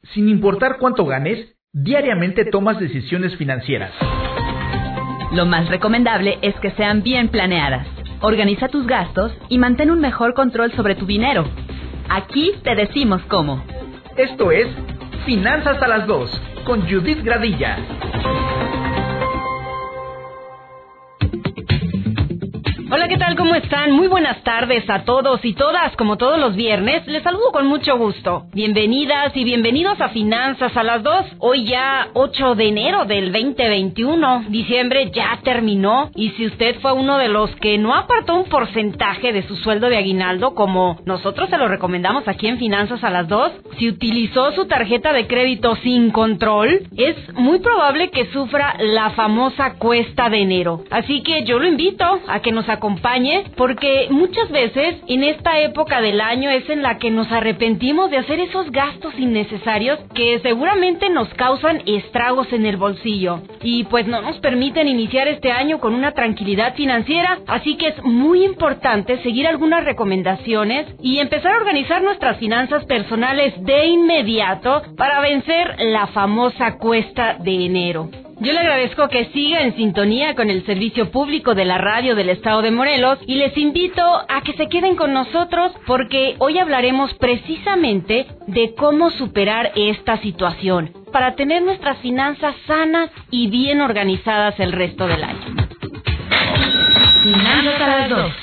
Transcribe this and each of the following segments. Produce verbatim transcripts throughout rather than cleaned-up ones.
Sin importar cuánto ganes, diariamente tomas decisiones financieras. Lo más recomendable es que sean bien planeadas. Organiza tus gastos y mantén un mejor control sobre tu dinero. Aquí te decimos cómo. Esto es Finanzas a las dos, con Judith Gradilla. Hola, ¿qué tal? ¿Cómo están? Muy buenas tardes a todos y todas. Como todos los viernes, les saludo con mucho gusto. Bienvenidas y bienvenidos a Finanzas a las dos. Hoy ya ocho de enero del veinte veintiuno. Diciembre ya terminó. Y si usted fue uno de los que no apartó un porcentaje de su sueldo de aguinaldo, como nosotros se lo recomendamos aquí en Finanzas a las dos, si utilizó su tarjeta de crédito sin control, es muy probable que sufra la famosa cuesta de enero. Así que yo lo invito a que nos acompañe acompañe, porque muchas veces en esta época del año es en la que nos arrepentimos de hacer esos gastos innecesarios que seguramente nos causan estragos en el bolsillo y pues no nos permiten iniciar este año con una tranquilidad financiera. Así que es muy importante seguir algunas recomendaciones y empezar a organizar nuestras finanzas personales de inmediato para vencer la famosa cuesta de enero. Yo le agradezco que siga en sintonía con el servicio público de la radio del estado de Morelos y les invito a que se queden con nosotros porque hoy hablaremos precisamente de cómo superar esta situación para tener nuestras finanzas sanas y bien organizadas el resto del año. Finanzas a las dos.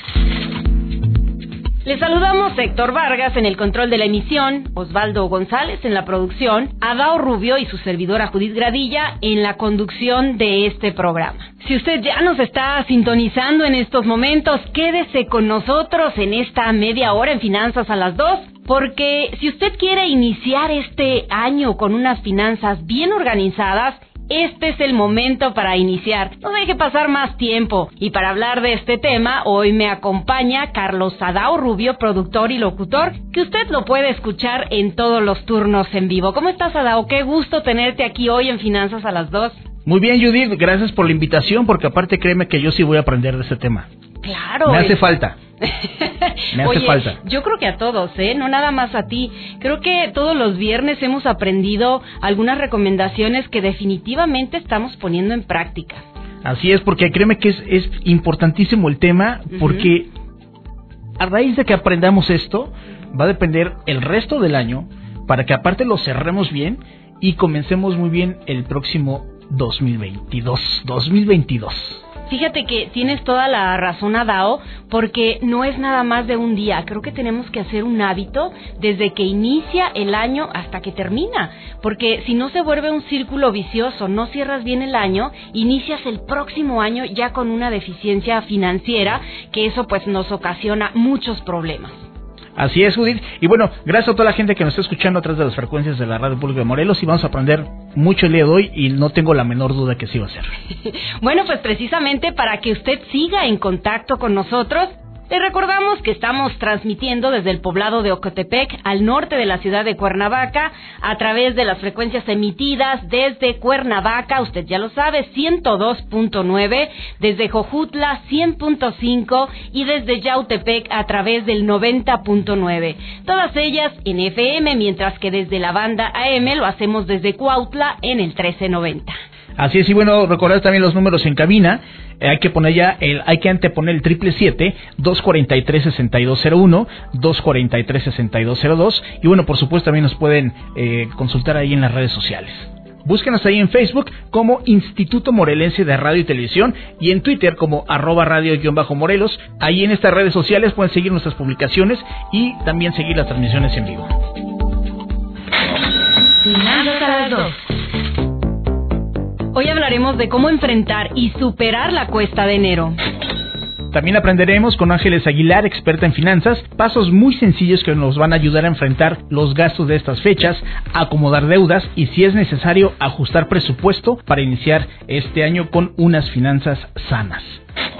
Les saludamos Héctor Vargas en el control de la emisión, Osvaldo González en la producción, Adao Rubio y su servidora Judith Gradilla en la conducción de este programa. Si usted ya nos está sintonizando en estos momentos, quédese con nosotros en esta media hora en Finanzas a las dos, porque si usted quiere iniciar este año con unas finanzas bien organizadas, este es el momento para iniciar. No deje pasar más tiempo. Y para hablar de este tema, hoy me acompaña Carlos Adao Rubio, productor y locutor, que usted lo puede escuchar en todos los turnos en vivo. ¿Cómo estás, Adao? Qué gusto tenerte aquí hoy en Finanzas a las dos. Muy bien, Judith, gracias por la invitación, porque aparte créeme que yo sí voy a aprender de este tema. Claro. Me hace falta. Me hace Oye, falta. Yo creo que a todos, ¿eh? No nada más a ti. Creo que todos los viernes hemos aprendido algunas recomendaciones que definitivamente estamos poniendo en práctica. Así es, porque créeme que es, es importantísimo el tema, porque uh-huh. a raíz de que aprendamos esto, va a depender el resto del año, para que aparte lo cerremos bien y comencemos muy bien el próximo dos mil veintidós. Fíjate que tienes toda la razón, Adao, porque no es nada más de un día. Creo que tenemos que hacer un hábito desde que inicia el año hasta que termina, porque si no se vuelve un círculo vicioso, no cierras bien el año, inicias el próximo año ya con una deficiencia financiera, que eso pues nos ocasiona muchos problemas. Así es, Judith. Y bueno, gracias a toda la gente que nos está escuchando a través de las frecuencias de la Radio Pública de Morelos, y vamos a aprender mucho el día de hoy y no tengo la menor duda que sí va a ser. Bueno, pues precisamente para que usted siga en contacto con nosotros, le recordamos que estamos transmitiendo desde el poblado de Ocotepec, al norte de la ciudad de Cuernavaca, a través de las frecuencias emitidas desde Cuernavaca, usted ya lo sabe, ciento dos punto nueve, desde Jojutla, cien punto cinco, y desde Yautepec a través del noventa punto nueve. Todas ellas en F M, mientras que desde la banda A M lo hacemos desde Cuautla en el trece noventa. Así es, y bueno, recordar también los números en cabina. Eh, hay que poner ya el, hay que anteponer el triple siete, dos cuarenta y tres, sesenta y dos cero uno, dos cuarenta y tres, sesenta y dos cero dos, y bueno, por supuesto también nos pueden eh, consultar ahí en las redes sociales. Búsquenos ahí en Facebook como Instituto Morelense de Radio y Televisión y en Twitter como arroba radio-morelos. Ahí en estas redes sociales pueden seguir nuestras publicaciones y también seguir las transmisiones en vivo. Finanzas a las dos. Hoy hablaremos de cómo enfrentar y superar la cuesta de enero. También aprenderemos con Ángeles Aguilar, experta en finanzas, pasos muy sencillos que nos van a ayudar a enfrentar los gastos de estas fechas, acomodar deudas y, si es necesario, ajustar presupuesto para iniciar este año con unas finanzas sanas.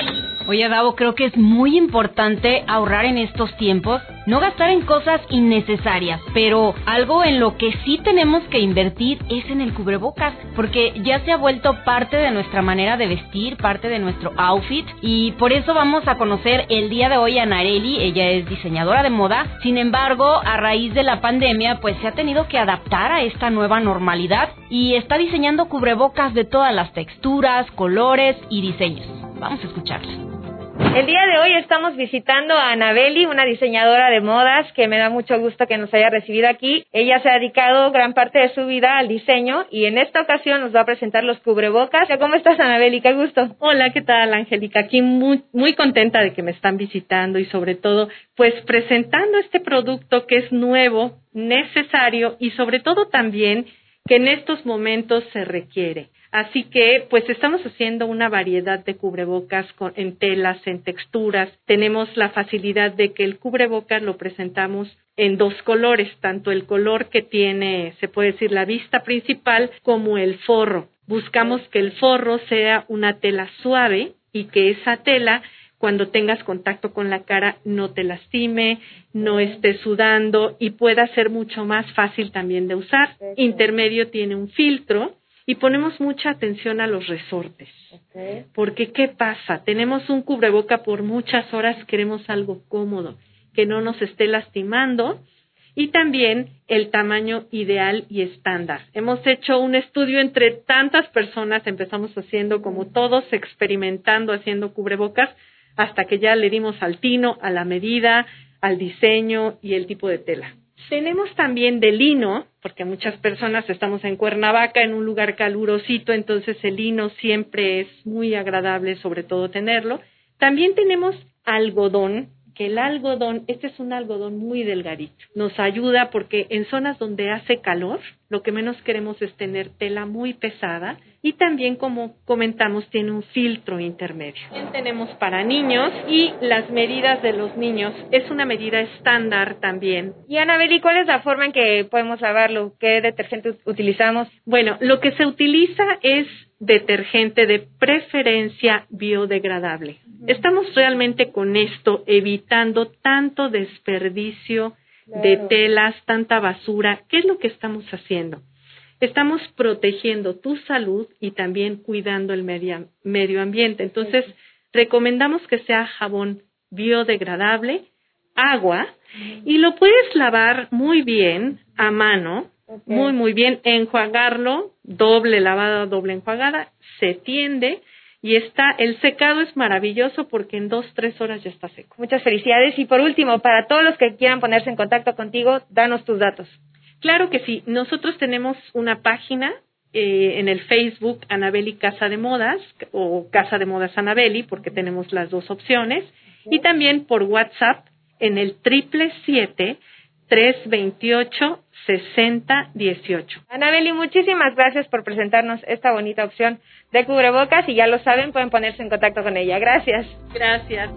Oye, Davo, creo que es muy importante ahorrar en estos tiempos, no gastar en cosas innecesarias, pero algo en lo que sí tenemos que invertir es en el cubrebocas, porque ya se ha vuelto parte de nuestra manera de vestir, parte de nuestro outfit, y por eso vamos a conocer el día de hoy a Nareli. Ella es diseñadora de moda. Sin embargo, a raíz de la pandemia, pues se ha tenido que adaptar a esta nueva normalidad y está diseñando cubrebocas de todas las texturas, colores y diseños. Vamos a escucharla. El día de hoy estamos visitando a Anabeli, una diseñadora de modas que me da mucho gusto que nos haya recibido aquí. Ella se ha dedicado gran parte de su vida al diseño y en esta ocasión nos va a presentar los cubrebocas. ¿Cómo estás, Anabeli? Qué gusto. Hola, ¿qué tal, Angélica? Aquí muy, muy contenta de que me están visitando y sobre todo, pues presentando este producto que es nuevo, necesario y sobre todo también que en estos momentos se requiere. Así que, pues estamos haciendo una variedad de cubrebocas con, en telas, en texturas. Tenemos la facilidad de que el cubrebocas lo presentamos en dos colores, tanto el color que tiene, se puede decir, la vista principal, como el forro. Buscamos que el forro sea una tela suave y que esa tela, cuando tengas contacto con la cara, no te lastime, no esté sudando y pueda ser mucho más fácil también de usar. Intermedio tiene un filtro. Y ponemos mucha atención a los resortes, okay. Porque ¿qué pasa? Tenemos un cubreboca por muchas horas, queremos algo cómodo, que no nos esté lastimando, y también el tamaño ideal y estándar. Hemos hecho un estudio entre tantas personas, empezamos haciendo como todos, experimentando, haciendo cubrebocas, hasta que ya le dimos al tino, a la medida, al diseño y el tipo de tela. Tenemos también de lino, porque muchas personas estamos en Cuernavaca, en un lugar calurosito, entonces el lino siempre es muy agradable, sobre todo tenerlo. También tenemos algodón, que el algodón, este es un algodón muy delgadito. Nos ayuda porque en zonas donde hace calor, lo que menos queremos es tener tela muy pesada. Y también, como comentamos, tiene un filtro intermedio. También tenemos para niños y las medidas de los niños. Es una medida estándar también. Y Anabeli, ¿cuál es la forma en que podemos lavarlo? ¿Qué detergente utilizamos? Bueno, lo que se utiliza es detergente de preferencia biodegradable. Uh-huh. Estamos realmente con esto evitando tanto desperdicio claro. de telas, tanta basura. ¿Qué es lo que estamos haciendo? Estamos protegiendo tu salud y también cuidando el medio, medio ambiente. Entonces, sí. recomendamos que sea jabón biodegradable, agua, uh-huh. y lo puedes lavar muy bien a mano, okay. muy, muy bien, enjuagarlo, doble lavada, doble enjuagada, se tiende y está, el secado es maravilloso porque en dos, tres horas ya está seco. Muchas felicidades. Y por último, para todos los que quieran ponerse en contacto contigo, danos tus datos. Claro que sí. Nosotros tenemos una página eh, en el Facebook, Anabeli Casa de Modas, o Casa de Modas Anabeli, porque tenemos las dos opciones. Okay. Y también por WhatsApp en el triple siete, tres veintiocho, sesenta dieciocho. Anabeli, muchísimas gracias por presentarnos esta bonita opción de cubrebocas y ya lo saben, pueden ponerse en contacto con ella. Gracias. Gracias.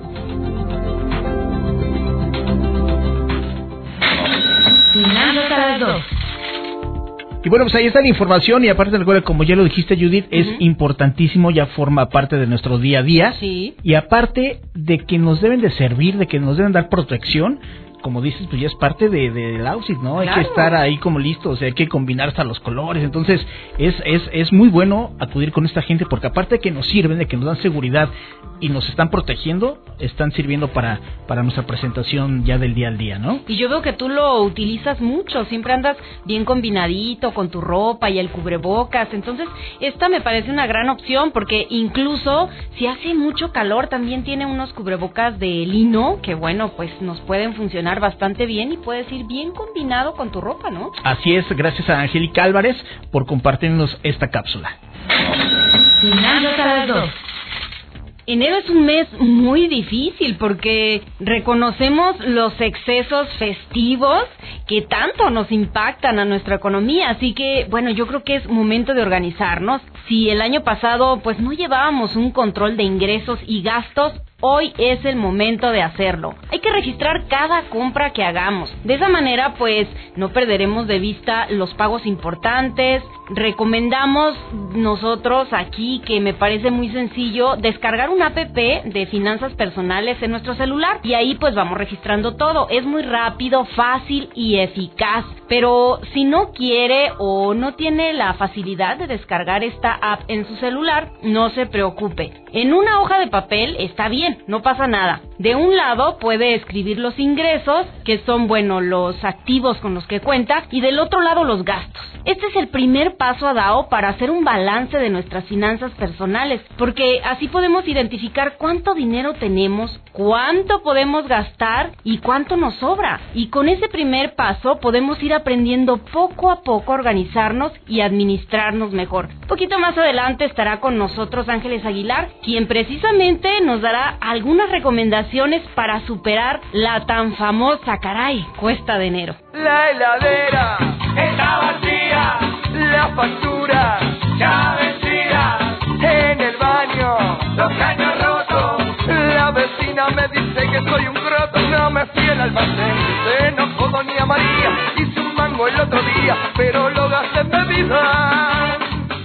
Finanzas a las dos. Y bueno, pues ahí está la información y aparte, como ya lo dijiste, Judith, uh-huh. es importantísimo, ya forma parte de nuestro día a día. Sí. Y aparte de que nos deben de servir, de que nos deben dar protección, como dices, pues ya es parte de, de, del outfit, ¿no? Claro. Hay que estar ahí como listos, o sea, hay que combinar hasta los colores. Entonces, es, es, es muy bueno acudir con esta gente porque aparte de que nos sirven, de que nos dan seguridad y nos están protegiendo, están sirviendo para, para nuestra presentación ya del día al día, ¿no? Y yo veo que tú lo utilizas mucho, siempre andas bien combinadito con tu ropa y el cubrebocas. Entonces, esta me parece una gran opción porque incluso si hace mucho calor, también tiene unos cubrebocas de lino que, bueno, pues nos pueden funcionar bastante bien y puedes ir bien combinado con tu ropa, ¿no? Así es, gracias a Angélica Álvarez por compartirnos esta cápsula. Finanzas a las dos. Enero es un mes muy difícil porque reconocemos los excesos festivos que tanto nos impactan a nuestra economía, así que, bueno, yo creo que es momento de organizarnos. Si el año pasado, pues, no llevábamos un control de ingresos y gastos, hoy es el momento de hacerlo. Hay que registrar cada compra que hagamos. De esa manera, pues, no perderemos de vista los pagos importantes, recomendamos nosotros aquí, que me parece muy sencillo, descargar una app de finanzas personales en nuestro celular y ahí pues vamos registrando todo. Es muy rápido, fácil y eficaz. Pero si no quiere o no tiene la facilidad de descargar esta app en su celular, no se preocupe. En una hoja de papel está bien, no pasa nada. De un lado puede escribir los ingresos, que son, bueno, los activos con los que cuenta, y del otro lado los gastos. Este es el primer paso, Adao, para hacer un balance de nuestras finanzas personales, porque así podemos identificar cuánto dinero tenemos, cuánto podemos gastar y cuánto nos sobra. Y con ese primer paso podemos ir aprendiendo poco a poco a organizarnos y administrarnos mejor. Un poquito más adelante estará con nosotros Ángeles Aguilar, quien precisamente nos dará algunas recomendaciones para superar la tan famosa, caray, cuesta de enero. La heladera está vacía, la factura ya vencida, en el baño los caños rotos, la vecina me dice que soy un croto, no me fui al almacén, se enojó doña María, hice un mango el otro día, pero lo gasté en bebida.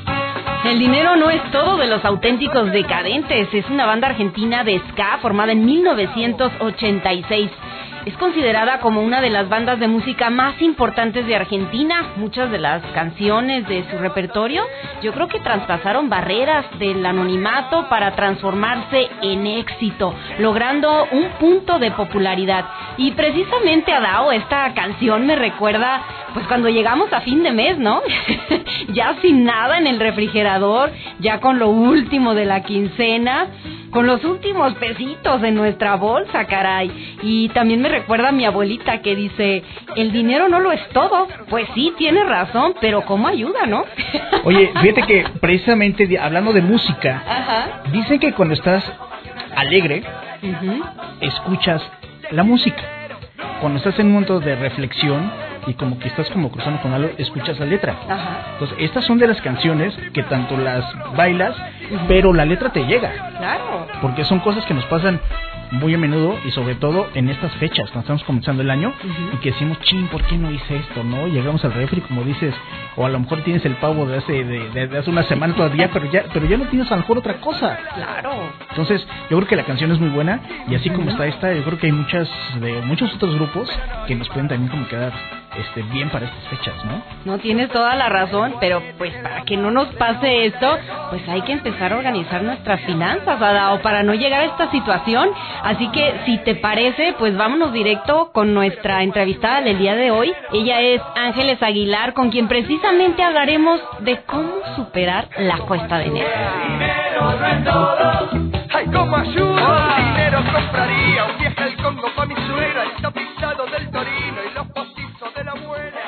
El dinero no es todo de Los Auténticos Decadentes. Es una banda argentina de ska formada en mil novecientos ochenta y seis. Es considerada como una de las bandas de música más importantes de Argentina. Muchas de las canciones de su repertorio, yo creo que traspasaron barreras del anonimato para transformarse en éxito, logrando un punto de popularidad. Y precisamente, Adao, esta canción me recuerda pues cuando llegamos a fin de mes, ¿no? Ya sin nada en el refrigerador, ya con lo último de la quincena, con los últimos pesitos en nuestra bolsa, caray. Y también me recuerda a mi abuelita que dice, el dinero no lo es todo. Pues sí, tiene razón, pero ¿cómo ayuda, no? Oye, fíjate que precisamente hablando de música, ajá, dicen que cuando estás alegre, uh-huh, escuchas la música. Cuando estás en un momento de reflexión y como que estás como cruzando con algo, escuchas la letra. ajá. Entonces, estas son de las canciones que tanto las bailas, uh-huh, pero la letra te llega. Claro. Porque son cosas que nos pasan muy a menudo y sobre todo en estas fechas, cuando estamos comenzando el año, uh-huh, y que decimos, chin, ¿por qué no hice esto? ¿No? Llegamos al refri, como dices, o a lo mejor tienes el pavo de hace de, de, de hace una semana todavía, pero ya pero ya no tienes a lo mejor otra cosa. Claro. Entonces, yo creo que la canción es muy buena y así, uh-huh, como está esta, yo creo que hay muchas de muchos otros grupos que nos pueden también como quedar este bien para estas fechas, ¿no? No, tienes toda la razón, pero pues para que no nos pase esto, pues hay que empezar a organizar nuestras finanzas, Adao, para no llegar a esta situación. Así que, si te parece, pues vámonos directo con nuestra entrevistada del día de hoy. Ella es Ángeles Aguilar, con quien precisamente hablaremos de cómo superar la cuesta de enero. Dinero no es todo, ay, cómo ayuda. Dinero compraría un viaje al Congo pa' mi suegra, el tapizado del Torino y los postizos de la abuela.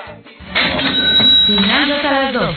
Finanzas a las dos.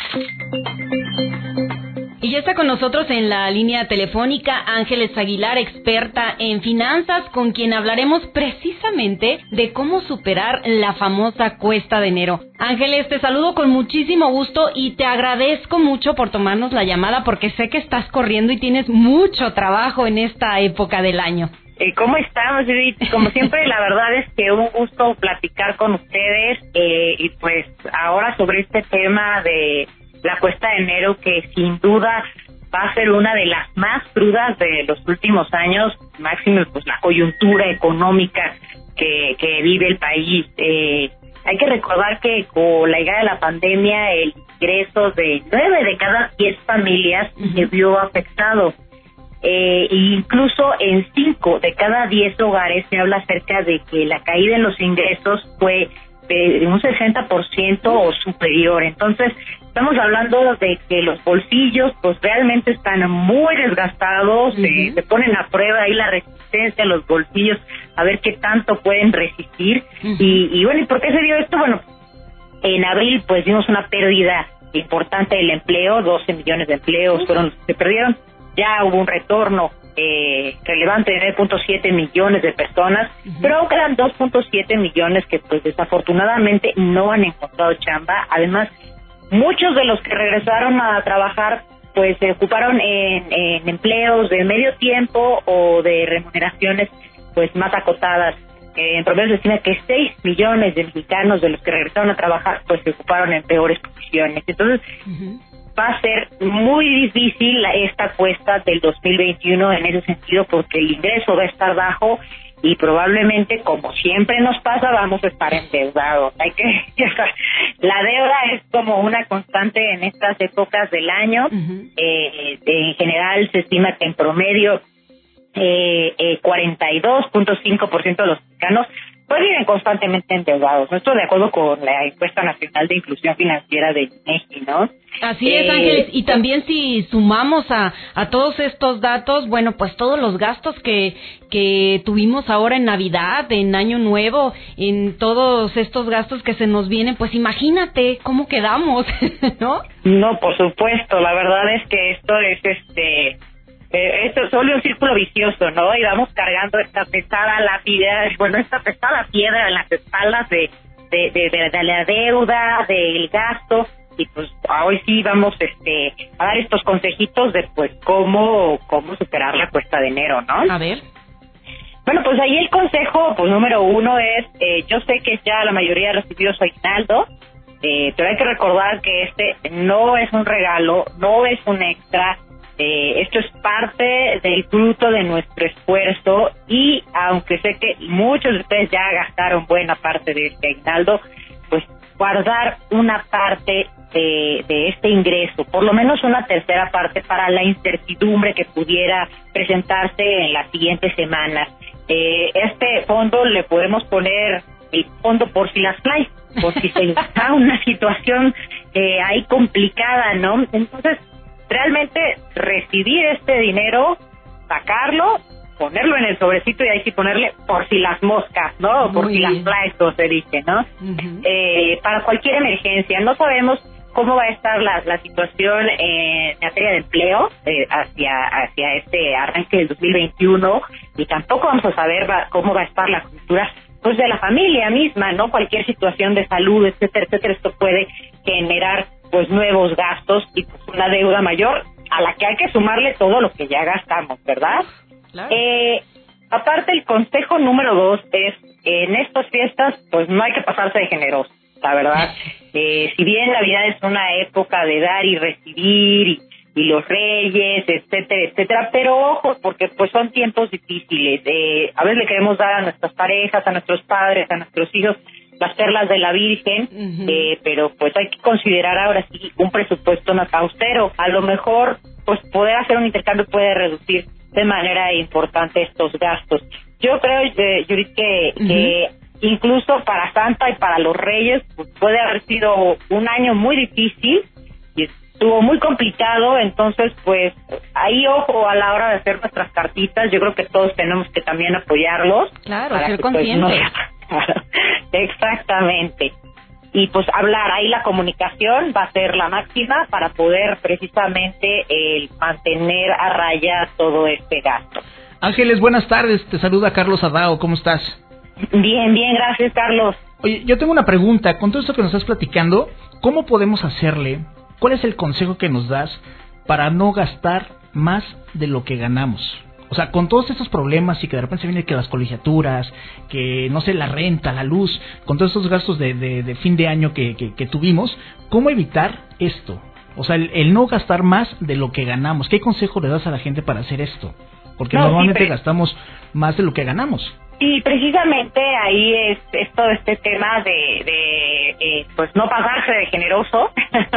Y ya está con nosotros en la línea telefónica Ángeles Aguilar, experta en finanzas, con quien hablaremos precisamente de cómo superar la famosa cuesta de enero. Ángeles, te saludo con muchísimo gusto y te agradezco mucho por tomarnos la llamada, porque sé que estás corriendo y tienes mucho trabajo en esta época del año. Eh, ¿Cómo estamos, Judith? Como siempre, la verdad es que un gusto platicar con ustedes eh, y pues ahora sobre este tema de la cuesta de enero, que sin duda va a ser una de las más crudas de los últimos años, máximo pues la coyuntura económica que, que vive el país. Eh, hay que recordar que con la llegada de la pandemia, el ingreso de nueve de cada diez familias se vio afectado. Eh, incluso en cinco de cada diez hogares se habla acerca de que la caída en los ingresos fue de un sesenta por ciento o superior. Entonces, estamos hablando de que los bolsillos pues realmente están muy desgastados, uh-huh, eh, se ponen a prueba ahí la resistencia a los bolsillos, a ver qué tanto pueden resistir. Uh-huh. Y, y bueno, ¿y por qué se dio esto? Bueno, en abril pues vimos una pérdida importante del empleo, doce millones de empleos uh-huh. fueron los que se perdieron. Ya hubo un retorno eh, relevante de nueve punto siete millones de personas, uh-huh, pero aún quedan dos punto siete millones que pues desafortunadamente no han encontrado chamba. Además, muchos de los que regresaron a trabajar pues se ocuparon en, en empleos de medio tiempo o de remuneraciones pues más acotadas. Eh, en promedio se estima que seis millones de mexicanos de los que regresaron a trabajar pues se ocuparon en peores posiciones. Entonces, uh-huh. va a ser muy difícil esta cuesta del dos mil veintiuno en ese sentido, porque el ingreso va a estar bajo y probablemente, como siempre nos pasa, vamos a estar endeudados. Hay que la deuda es como una constante en estas épocas del año. Uh-huh. Eh, en general se estima que en promedio eh, eh, cuarenta y dos punto cinco por ciento de los mexicanos pues viven constantemente endeudados. Esto de acuerdo con la encuesta nacional de inclusión financiera de INEGI, ¿no? Así es, eh, Ángeles. Y también si sumamos a, a todos estos datos, bueno, pues todos los gastos que, que tuvimos ahora en Navidad, en Año Nuevo, en todos estos gastos que se nos vienen, pues imagínate cómo quedamos, ¿no? No, por supuesto. La verdad es que esto es este... Eh, esto es solo un círculo vicioso, ¿no? Y vamos cargando esta pesada lápida, bueno, esta pesada piedra en las espaldas de, de, de, de, de la deuda, del gasto, y pues hoy sí vamos este a dar estos consejitos de pues cómo, cómo superar la cuesta de enero, ¿no? A ver. Bueno, pues ahí el consejo, pues número uno es, eh, yo sé que ya la mayoría ha recibido su aguinaldo, eh, pero hay que recordar que este no es un regalo, no es un extra. Eh, esto es parte del fruto de nuestro esfuerzo y aunque sé que muchos de ustedes ya gastaron buena parte de este aguinaldo, pues guardar una parte de, de este ingreso, por lo menos una tercera parte para la incertidumbre que pudiera presentarse en las siguientes semanas. Eh, este fondo le podemos poner el fondo por si las flies, por si se da una situación eh, ahí complicada, ¿no? Entonces, realmente recibir este dinero, sacarlo, ponerlo en el sobrecito y ahí sí ponerle por si las moscas, ¿no? Por si las flies, como se dice, ¿no? Uh-huh. Eh, para cualquier emergencia. No sabemos cómo va a estar la, la situación en materia de empleo eh, hacia hacia este arranque del dos mil veintiuno y tampoco vamos a saber va, cómo va a estar la cultura pues de la familia misma, ¿no? Cualquier situación de salud, etcétera, etcétera, esto puede generar pues nuevos gastos y pues una deuda mayor a la que hay que sumarle todo lo que ya gastamos, ¿verdad? Claro. Eh, aparte, el consejo número dos es, en estas fiestas, pues no hay que pasarse de generoso, la verdad. Eh, si bien Navidad es una época de dar y recibir y, y los reyes, etcétera, etcétera, pero ojo, porque pues son tiempos difíciles. Eh, a veces le queremos dar a nuestras parejas, a nuestros padres, a nuestros hijos, las perlas de la Virgen, uh-huh. eh, pero pues hay que considerar ahora sí un presupuesto más austero. A lo mejor, pues poder hacer un intercambio puede reducir de manera importante estos gastos. Yo creo, eh, Judith, que, uh-huh. que incluso para Santa y para los Reyes pues, puede haber sido un año muy difícil y estuvo muy complicado, entonces pues ahí ojo a la hora de hacer nuestras cartitas. Yo creo que todos tenemos que también apoyarlos. Claro, ser conscientes. Pues, no... Exactamente. Y pues hablar, ahí la comunicación va a ser la máxima para poder precisamente el mantener a raya todo este gasto. Ángeles, buenas tardes, te saluda Carlos Adao, ¿cómo estás? Bien, bien, gracias, Carlos. Oye, yo tengo una pregunta, con todo esto que nos estás platicando, ¿cómo podemos hacerle? ¿Cuál es el consejo que nos das para no gastar más de lo que ganamos? O sea, con todos estos problemas y que de repente se viene que las colegiaturas, que no sé, la renta, la luz, con todos estos gastos de, de, de fin de año que, que, que tuvimos, ¿cómo evitar esto? O sea, el, el no gastar más de lo que ganamos. ¿Qué consejo le das a la gente para hacer esto? Porque no, normalmente sí, pero... gastamos más de lo que ganamos. Sí, precisamente ahí es, es todo este tema de, de eh, pues no pasarse de generoso,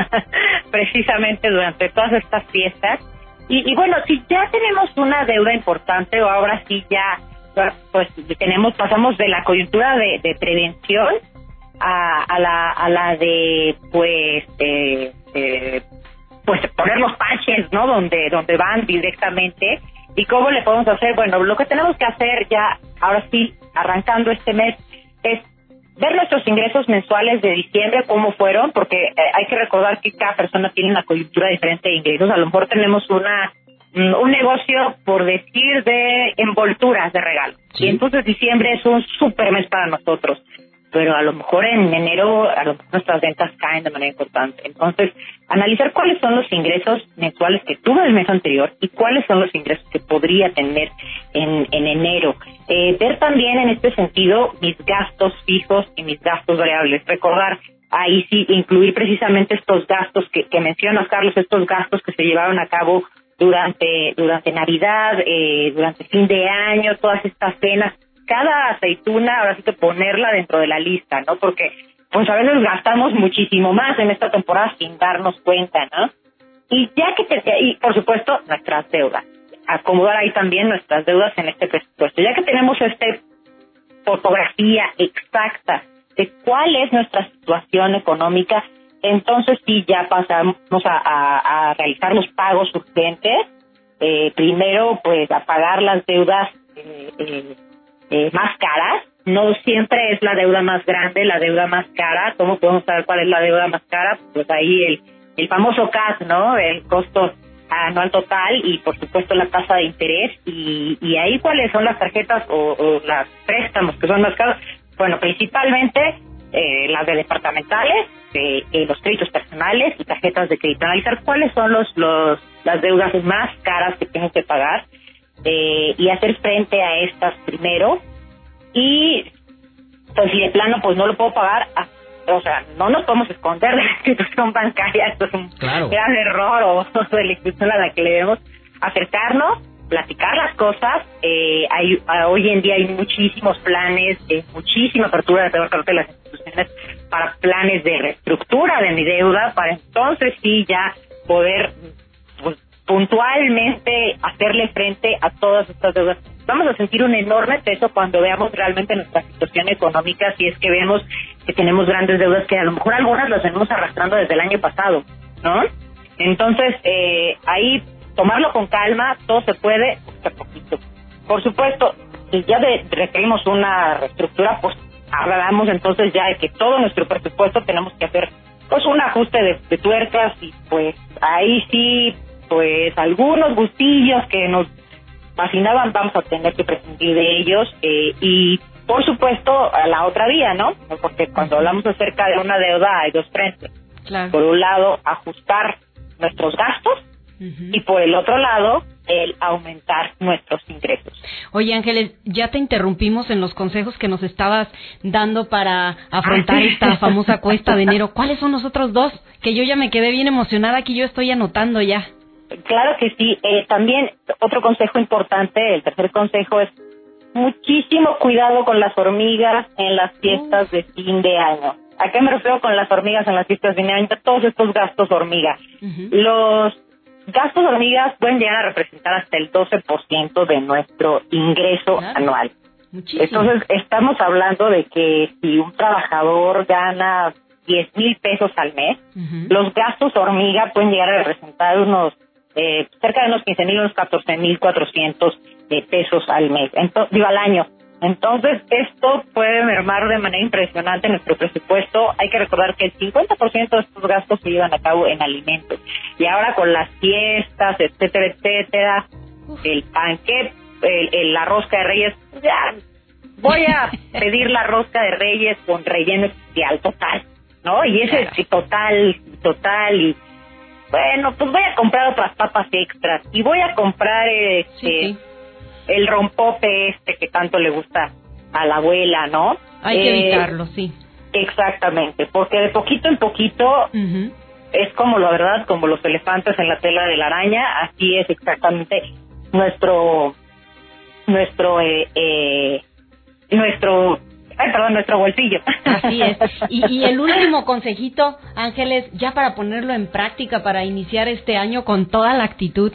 precisamente durante todas estas fiestas. Y, y bueno, si ya tenemos una deuda importante o ahora sí ya pues tenemos pasamos de la coyuntura de, de prevención a, a la a la de pues eh, eh, pues poner los parches, ¿no? Donde donde van directamente. ¿Y cómo le podemos hacer? Bueno, lo que tenemos que hacer ya ahora sí arrancando este mes es ver nuestros ingresos mensuales de diciembre, cómo fueron, porque eh, hay que recordar que cada persona tiene una coyuntura diferente de ingresos. A lo mejor tenemos una un negocio, por decir, de envolturas de regalo. Sí. Y entonces diciembre es un súper mes para nosotros. pero a lo mejor en enero a lo mejor nuestras ventas caen de manera importante. Entonces, analizar cuáles son los ingresos mensuales que tuve el mes anterior y cuáles son los ingresos que podría tener en, en enero. Eh, ver también en este sentido mis gastos fijos y mis gastos variables. Recordar, ahí sí, incluir precisamente estos gastos que, que mencionas, Carlos, estos gastos que se llevaron a cabo durante durante Navidad, eh, durante fin de año, todas estas cenas. Cada aceituna, ahora sí que ponerla dentro de la lista, ¿no? Porque pues a veces gastamos muchísimo más en esta temporada sin darnos cuenta, ¿no? Y ya que, te, y por supuesto, nuestras deudas. Acomodar ahí también nuestras deudas en este presupuesto. Ya que tenemos esta fotografía exacta de cuál es nuestra situación económica, entonces sí ya pasamos a, a, a realizar los pagos urgentes. Eh, primero, pues, a pagar las deudas eh, eh, Eh, más caras. No siempre es la deuda más grande, la deuda más cara. ¿Cómo podemos saber cuál es la deuda más cara? Pues ahí el, el famoso C A S, ¿no? El costo anual total y por supuesto la tasa de interés. Y, y ahí cuáles son las tarjetas o, o las préstamos que son más caros. Bueno, principalmente eh, las de departamentales, eh, eh, los créditos personales y tarjetas de crédito. Analizar cuáles son los, los las deudas más caras que tengo que pagar. Eh, y hacer frente a estas primero y pues si de plano pues no lo puedo pagar, a, o sea, no nos podemos esconder de la institución bancaria, esto es un claro. gran error o, o de la institución a la que le debemos acercarnos, platicar las cosas. Eh, hay, hoy en día hay muchísimos planes, eh, muchísima apertura de parte de las instituciones para planes de reestructura de mi deuda, para entonces sí ya poder pues, puntualmente hacerle frente a todas estas deudas. Vamos a sentir un enorme peso cuando veamos realmente nuestra situación económica, si es que vemos que tenemos grandes deudas, que a lo mejor algunas las venimos arrastrando desde el año pasado, ¿no? Entonces, eh, ahí tomarlo con calma, todo se puede, poquito a poquito. Por supuesto, si ya de, requerimos una reestructura, pues hablamos entonces ya de que todo nuestro presupuesto tenemos que hacer pues un ajuste de, de tuercas y pues ahí sí pues algunos gustillos que nos fascinaban vamos a tener que prescindir de ellos eh, y por supuesto a la otra vía, ¿no? Porque cuando hablamos acerca de una deuda hay dos frentes. Claro. Por un lado, ajustar nuestros gastos uh-huh. y por el otro lado, el aumentar nuestros ingresos. Oye, Ángeles, ya te interrumpimos en los consejos que nos estabas dando para afrontar esta famosa cuesta de enero. ¿Cuáles son los otros dos? Que yo ya me quedé bien emocionada, aquí yo estoy anotando ya. Claro que sí. Eh, también otro consejo importante, el tercer consejo es muchísimo cuidado con las hormigas en las fiestas de fin de año. ¿A qué me refiero con las hormigas en las fiestas de fin de año? Todos estos gastos hormiga. Uh-huh. Los gastos hormigas pueden llegar a representar hasta el doce por ciento de nuestro ingreso claro. anual. Muchísimo. Entonces, estamos hablando de que si un trabajador gana diez mil pesos al mes, uh-huh. los gastos hormiga pueden llegar a representar unos Eh, cerca de unos quince mil, unos catorce mil cuatrocientos eh, pesos al mes, Entonces, digo al año. Entonces, esto puede mermar de manera impresionante nuestro presupuesto. Hay que recordar que el cincuenta por ciento de estos gastos se llevan a cabo en alimentos. Y ahora con las fiestas, etcétera, etcétera, el panquete, el, el, la rosca de Reyes, ya voy a pedir la rosca de Reyes con relleno especial total, ¿no? Y ese claro. es total, total y bueno, pues voy a comprar otras papas extras y voy a comprar este sí, sí. el rompope este que tanto le gusta a la abuela, ¿no? Hay que eh, evitarlo, sí. Exactamente, porque de poquito en poquito uh-huh. es como la verdad, como los elefantes en la tela de la araña, así es exactamente nuestro nuestro eh, eh, nuestro Ay, perdón, nuestro bolsillo. Así es. Y, y el último consejito, Ángeles, ya para ponerlo en práctica, para iniciar este año con toda la actitud.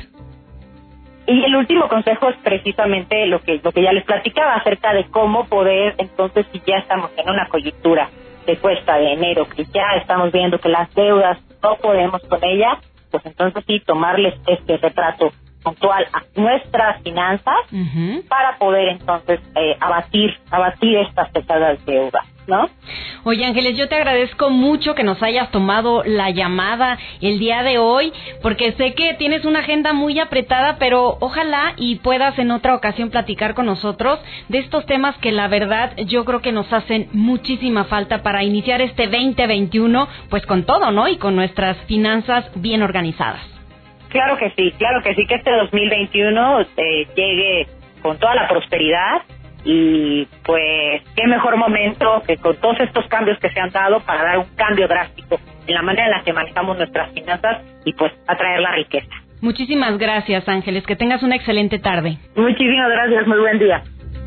Y el último consejo es precisamente lo que lo que ya les platicaba acerca de cómo poder, entonces, si ya estamos en una coyuntura de cuesta de enero, que ya estamos viendo que las deudas no podemos con ellas, pues entonces sí, tomarles este retrato puntual a nuestras finanzas uh-huh. para poder entonces eh, abatir abatir estas pesadas deudas. ¿no? Oye, Ángeles, yo te agradezco mucho que nos hayas tomado la llamada el día de hoy, porque sé que tienes una agenda muy apretada, pero ojalá y puedas en otra ocasión platicar con nosotros de estos temas que la verdad yo creo que nos hacen muchísima falta para iniciar este veinte veintiuno, pues con todo, ¿no? Y con nuestras finanzas bien organizadas. Claro que sí, claro que sí, que este dos mil veintiuno eh, llegue con toda la prosperidad. Y pues qué mejor momento que con todos estos cambios que se han dado para dar un cambio drástico en la manera en la que manejamos nuestras finanzas y pues atraer la riqueza. Muchísimas gracias, Ángeles, que tengas una excelente tarde. Muchísimas gracias, muy buen día.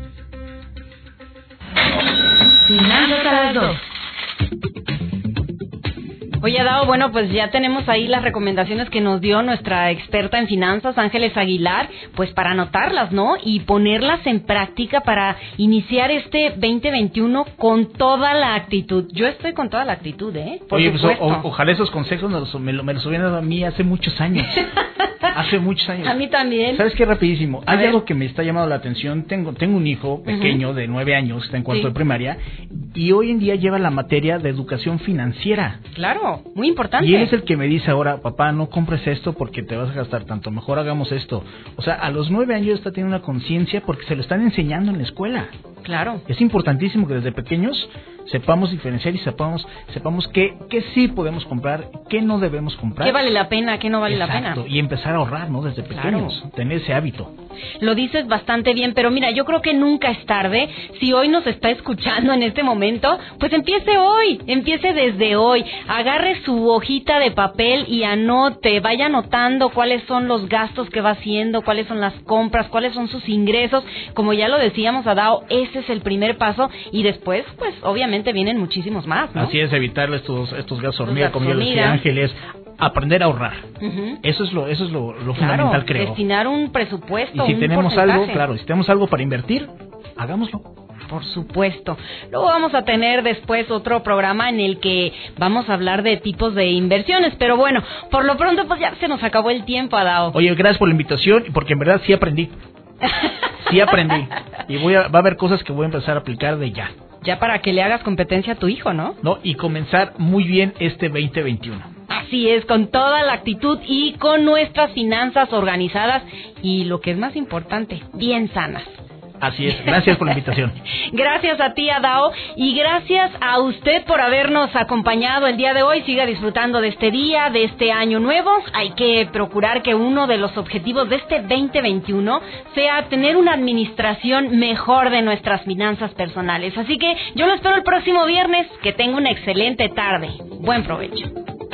Finanzas a las dos. Oye, Adao, bueno, pues ya tenemos ahí las recomendaciones que nos dio nuestra experta en finanzas, Ángeles Aguilar, pues para anotarlas, ¿no? Y ponerlas en práctica para iniciar este veinte veintiuno con toda la actitud. Yo estoy con toda la actitud, ¿eh? Por Oye, pues supuesto. o, o, ojalá esos consejos me los, me, lo, me los hubieran dado a mí hace muchos años. Hace muchos años. A mí también. ¿Sabes qué? Rapidísimo. A Hay ver. algo que me está llamando la atención. Tengo tengo un hijo pequeño uh-huh. de nueve años, está en cuarto Sí. de primaria, y hoy en día lleva la materia de educación financiera. Claro, muy importante. Y él es el que me dice ahora, papá, no compres esto porque te vas a gastar tanto, mejor hagamos esto. O sea, a los nueve años está teniendo una conciencia porque se lo están enseñando en la escuela. Claro. Es importantísimo que desde pequeños sepamos diferenciar y sepamos sepamos qué, qué sí podemos comprar, qué no debemos comprar. ¿Qué vale la pena, qué no vale Exacto, la pena? Y empezar a ahorrar, ¿no? Desde pequeños, Claro. tener ese hábito. Lo dices bastante bien, pero mira, yo creo que nunca es tarde. Si hoy nos está escuchando en este momento, pues empiece hoy, empiece desde hoy. Agarre su hojita de papel y anote, vaya anotando cuáles son los gastos que va haciendo, cuáles son las compras, cuáles son sus ingresos. Como ya lo decíamos, Adao, ese es el primer paso y después, pues obviamente vienen muchísimos más, ¿no? Así es, evitar estos estos gastos Los hormiga, gastos como yo decía hormiga. Ángeles, aprender a ahorrar. Uh-huh. Eso es lo eso es lo, lo Claro, fundamental, creo. destinar un presupuesto, Y si un tenemos porcentaje. algo, claro, si tenemos algo para invertir, hagámoslo. Por supuesto. Luego vamos a tener después otro programa en el que vamos a hablar de tipos de inversiones, pero bueno, por lo pronto pues ya se nos acabó el tiempo, Adao. Oye, gracias por la invitación, porque en verdad sí aprendí. Sí aprendí. Y voy a, va a haber cosas que voy a empezar a aplicar de ya. Ya para que le hagas competencia a tu hijo, ¿no? ¿No? Y comenzar muy bien este veinte veintiuno. Así es, con toda la actitud y con nuestras finanzas organizadas y lo que es más importante, bien sanas. Así es, gracias por la invitación. Gracias a ti, Adao, y gracias a usted por habernos acompañado el día de hoy. Siga disfrutando de este día, de este año nuevo. Hay que procurar que uno de los objetivos de este veinte veintiuno sea tener una administración mejor de nuestras finanzas personales. Así que yo lo espero el próximo viernes. Que tenga una excelente tarde. Buen provecho.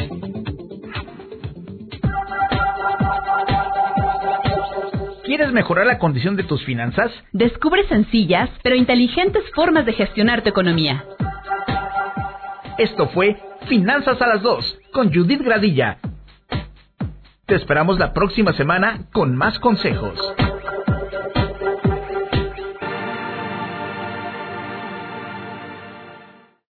¿Quieres mejorar la condición de tus finanzas? Descubre sencillas pero inteligentes formas de gestionar tu economía. Esto fue Finanzas a las dos con Judith Gradilla. Te esperamos la próxima semana con más consejos.